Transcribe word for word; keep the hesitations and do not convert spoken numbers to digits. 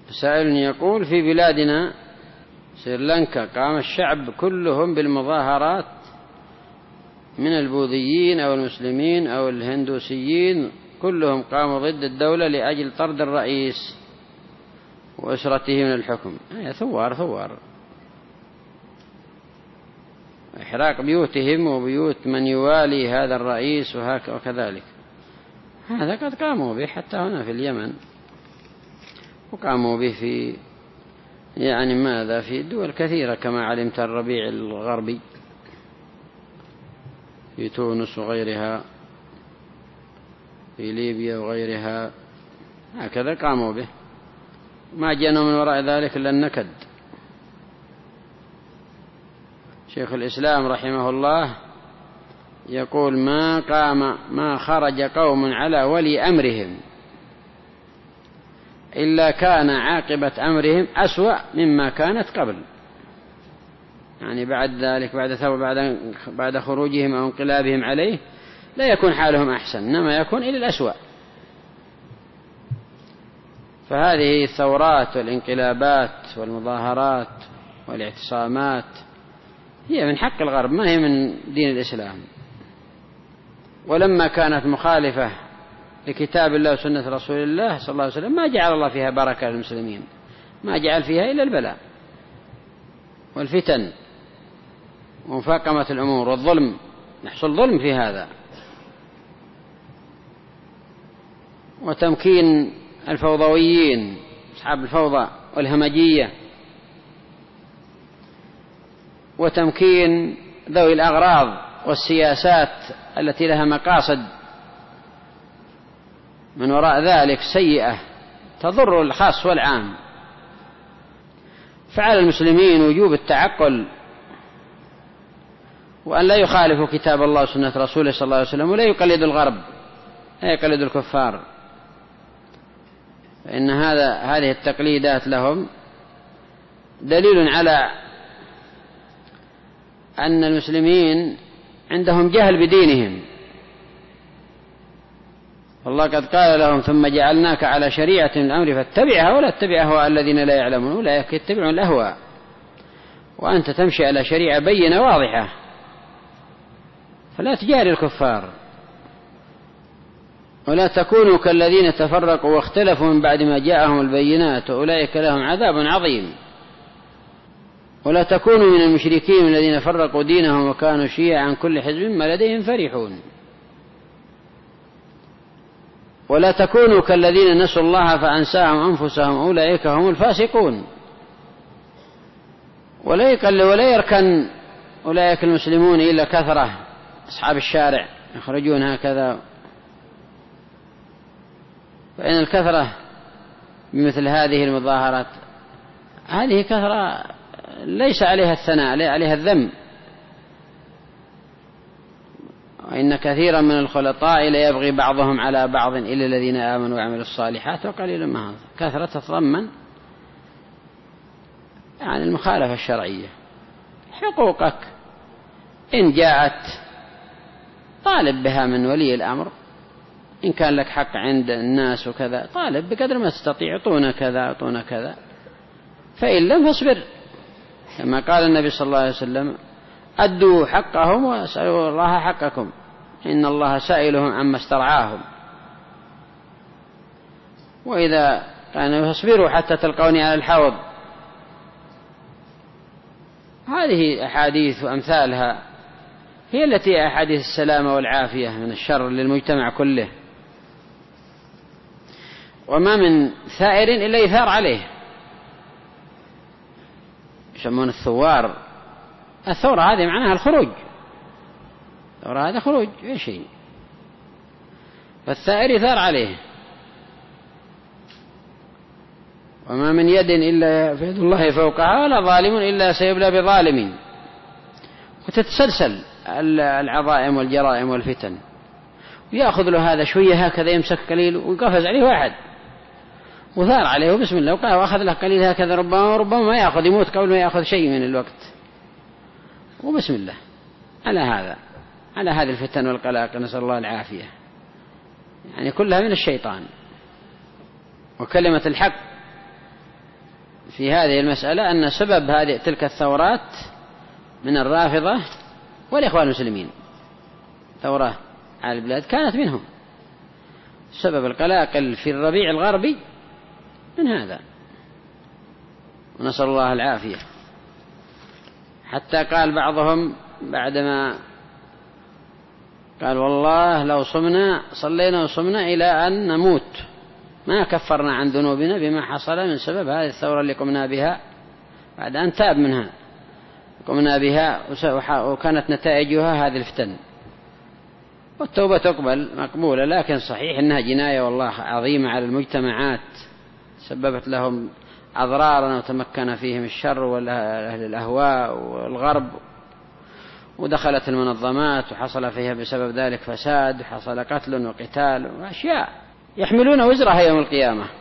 سائل يقول: في بلادنا سريلانكا قام الشعب كلهم بالمظاهرات من البوذيين أو المسلمين أو الهندوسيين، كلهم قاموا ضد الدولة لأجل طرد الرئيس وأسرته من الحكم. هي ثوار ثوار إحراق بيوتهم وبيوت من يوالي هذا الرئيس وكذلك. هذا قد قاموا به حتى هنا في اليمن، وقاموا به في يعني ماذا في دول كثيرة كما علمت، الربيع الغربي في تونس وغيرها، في ليبيا وغيرها، هكذا قاموا به، ما جاءنا من وراء ذلك إلا النكد. شيخ الإسلام رحمه الله يقول: ما قام ما خرج قوم على ولي أمرهم إلا كان عاقبة أمرهم أسوأ مما كانت قبل. يعني بعد ذلك بعد بعد بعد خروجهم أو انقلابهم عليه لا يكون حالهم أحسن، إنما يكون إلى الأسوأ. فهذه الثورات والانقلابات والمظاهرات والاعتصامات هي من حق الغرب، ما هي من دين الإسلام. ولما كانت مخالفة لكتاب الله وسنة رسول الله صلى الله عليه وسلم ما جعل الله فيها بركة للمسلمين، ما جعل فيها إلا البلاء والفتن ومفاقمة الأمور والظلم، يحصل ظلم في هذا، وتمكين الفوضويين أصحاب الفوضى والهمجية، وتمكين ذوي الأغراض والسياسات التي لها مقاصد من وراء ذلك سيئة تضر الخاص والعام. فعلى المسلمين وجوب التعقل، وأن لا يخالفوا كتاب الله وسنة رسوله صلى الله عليه وسلم، ولا يقلدوا الغرب، لا يقلدوا الكفار، فإن هذا هذه التقليدات لهم دليل على أن المسلمين عندهم جهل بدينهم. الله قد قال لهم: ثم جعلناك على شريعة من الأمر فاتبعها ولا تتبع أهواء الذين لا يعلمون أولئك يتبعون الأهواء، وأنت تمشي على شريعة بينة واضحة، فلا تجاري الكفار. ولا تكونوا كالذين تفرقوا واختلفوا من بعد ما جاءهم البينات وأولئك لهم عذاب عظيم. ولا تكونوا من المشركين الذين فرقوا دينهم وكانوا شيعا كل حزب ما لديهم فرحون. ولا تكونوا كالذين نسوا الله فأنساهم أنفسهم أولئك هم الفاسقون. ولا يقل ولا يركن أولئك المسلمون إلا كثرة أصحاب الشارع يخرجون هكذا، فإن الكثرة بمثل هذه المظاهرات هذه كثرة ليس عليها الثناء، عليها الذم. وإن كثيرا من الخلطاء ليبغي بعضهم على بعض إلا الذين آمنوا وعملوا الصالحات وقليلا ما هذا. كثرة تتضمن يعني المخالفة الشرعية. حقوقك إن جاءت طالب بها من ولي الأمر، إن كان لك حق عند الناس وكذا طالب بقدر ما تستطيع، اعطونا كذا اعطونا كذا، فإن لم فاصبر، كما قال النبي صلى الله عليه وسلم: أدوا حقهم واسألوا الله حقكم إن الله سائلهم عما استرعاهم. وإذا كانوا فاصبروا حتى تلقوني على الحوض. هذه أحاديث وأمثالها هي التي أحاديث السلامة والعافية من الشر للمجتمع كله. وما من ثائر إلا يثار عليه، يسمون الثوار. الثورة هذه معناها الخروج، الثورة هذا خروج أي شيء، فالثائر يثار عليه. وما من يد إلا في يد الله فوقها ولا ظالم إلا سيبلى بظالمين. وتتسلسل العظائم والجرائم والفتن، ويأخذ له هذا شوية هكذا يمسك قليل ويقفز عليه واحد وثار عليه وبسم الله وقال وأخذ له قليل هكذا، ربما وربما ما يأخذ، يموت قبل ما يأخذ شيء من الوقت، وبسم الله. على هذا على هذه الفتن والقلاقل نسأل الله العافية، يعني كلها من الشيطان. وكلمة الحق في هذه المسألة أن سبب هذه تلك الثورات من الرافضة والإخوان المسلمين. ثورة على البلاد كانت منهم، سبب القلاقل في الربيع الغربي من هذا، ونسأل الله العافية. حتى قال بعضهم بعدما قال والله لو صمنا صلينا وصمنا إلى أن نموت ما كفرنا عن ذنوبنا بما حصل من سبب هذه الثورة اللي قمنا بها بعد أن تاب منها قمنا بها، وكانت نتائجها هذه الفتن. والتوبة تقبل مقبولة، لكن صحيح أنها جناية والله عظيمة على المجتمعات، سببت لهم أضرارا وتمكن فيهم الشر والأهل الأهواء والغرب، ودخلت المنظمات وحصل فيها بسبب ذلك فساد، وحصل قتل وقتال وأشياء يحملون وزرها يوم القيامة.